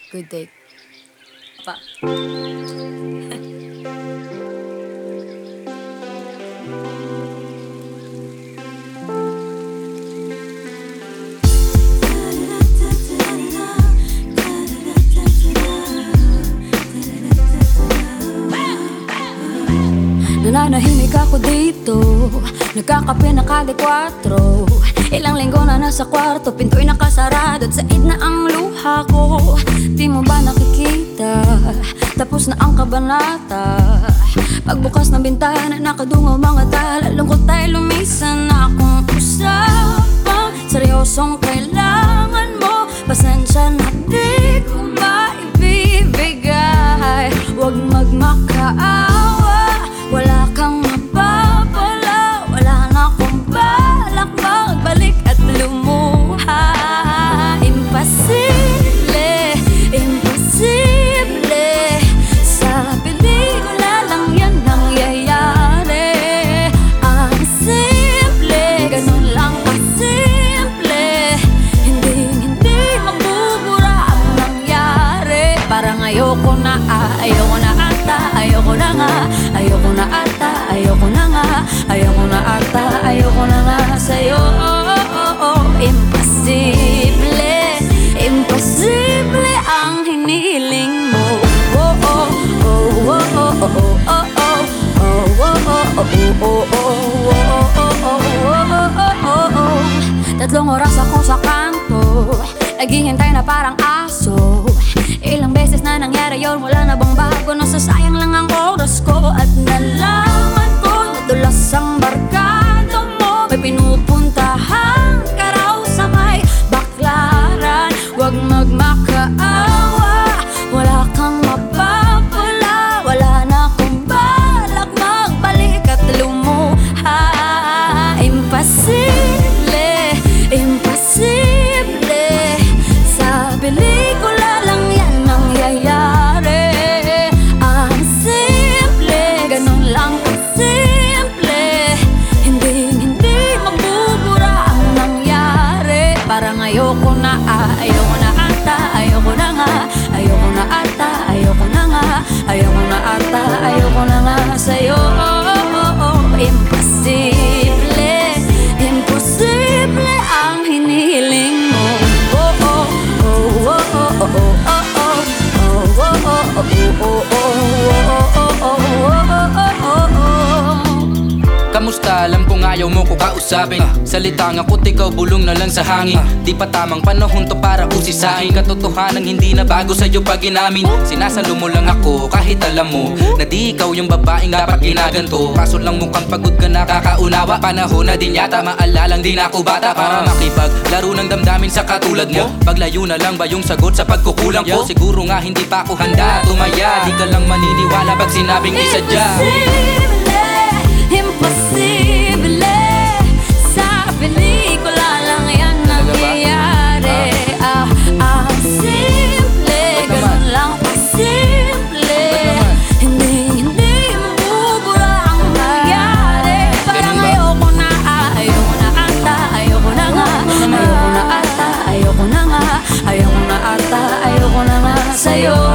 Good day. Pa. Nananahimik ako dito, nagkakape na kada 4. Ilang linggo na nasa kwarto, pinto'y nakasarado at said na ang luha ko. Di mo ba nakikita, tapos na ang kabanata. Pagbukas ng bintana, nakadungaw mga tala. Lungkot tayo lumisan na akong usapang seryosong kailangan mo. Pasensya na di ko maibibigay. Huwag magmakaawa, wala kang mapapala. Wala na akong balak magbalik at lumuha. Imposible, imposible. Sa pelikula lang yan nangyayari. Ang simple, ganun lang kasimple. Hindi magbubura ang nangyari. Parang ayoko na ata, ayoko na nga. Ayoko na ata, ayoko na nga. Ayoko na ata, ayoko na nga sa'yo. Imposible, imposible ang hinihiling mo. Tatlong oras ako sa kanto, naghihintay na parang aso. Ilang beses na nangyari yun, wala na bang bago? Nasasayang lang ang oras ko. At nalaman ko, nadulas ang barkada mo. May pinupuntahan ka raw sa may baklaran. Huwag magmakaawa, wala kang mapapala. Wala na akong balak magbalik at lumuha. Imposible, imposible. Sa pelikula lang yan nangyayari. Ang simple, ganun lang kasimple. Hindi magbubura ang nangyari. Parang ayoko na ata, ayoko na nga. Ayoko na ata, ayoko na nga. Ayoko na ata, ayoko na nga sa'yo. Imposible, imposible ang hinihiling mo. Kamusta? Alam kong ayaw mo ko kausapin. Salita nga ko't ikaw bulong na lang sa hangin. Di pa tamang panahon to para usisain. Katotohanan hindi na bago sa'yo pag inamin. Sinasalo mo lang ako kahit alam mo na di ikaw yung babaeng dapat ginaganto. Kaso lang mukhang pagod ka na kakaunawa. Panahon na din yata maalalang di na ako bata para makipaglaro ng damdamin sa katulad mo. Paglayo na lang ba yung sagot sa pagkukulang ko? Siguro nga hindi pa ako handa tumaya. Di ka lang maniniwala pag sinabing isadya. Imposible, sa pelikula lang yan nangyayari. Ang simple, ganun lang kasimple. Hindi mabubura ang nangyari. Parang ayoko na ata, ayoko na nga. Ayoko na ata, ayoko na nga. Ayoko na ata, ayoko na nga sa'yo.